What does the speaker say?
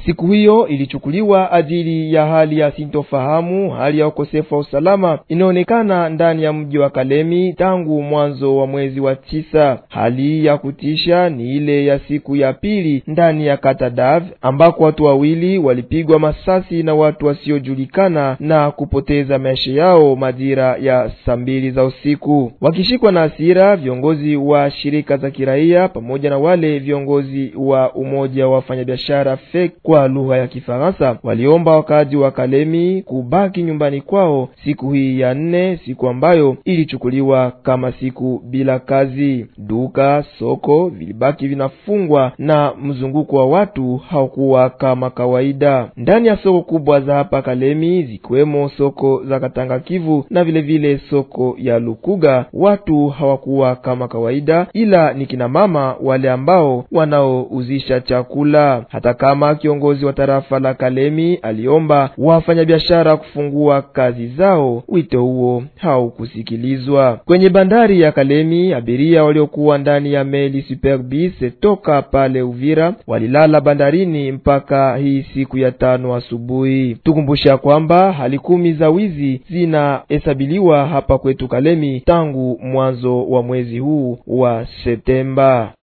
Siku hiyo ilichukuliwa ajili ya hali ya sintofahamu, hali ya ukosefu wa usalama inaonekana ndani ya mji wa Kalemi tangu mwanzo wa mwezi wa 9. Hali ya kutisha ni ile ya siku ya pili ndani ya kata Dav, ambako watu wawili walipigwa masasi na watu wasiojulikana na kupoteza maisha yao majira ya saa 2 za usiku. Wakishikwa na hasira, viongozi wa shirika za kiraia pamoja na wale viongozi wa umoja wa wafanyabiashara FEC kwa lugha ya Kifaransa waliomba wakazi wa Kalemi kubaki nyumbani kwao siku hii ya 4, siku ambayo ilichukuliwa kama siku bila kazi. Duka, soko vilibaki vinafungwa na mzunguko wa watu haukuwa kama kawaida. Ndani ya soko kubwa za hapa Kalemi, zikiwemo soko za Katanga Kivu na vile soko ya Lukuga, watu hawakuwa kama kawaida, ila ni kina mama wale ambao wanaouzisha chakula. Hata kama kiongozi wa tarafa la Kalemi aliomba wafanyabiashara kufungua kazi zao, wito huo haukusikilizwa. Kwenye bandari ya Kalemi, abiria waliokuwa ndani ya meli Superbis toka pale Uvira walilala bandarini mpaka hii siku ya 5 asubuhi. Tukumbusha kwamba hali 10 za wizi zinahesabiliwa hapa kwetu Kalemi tangu mwanzo wa mwezi huu wa Septemba.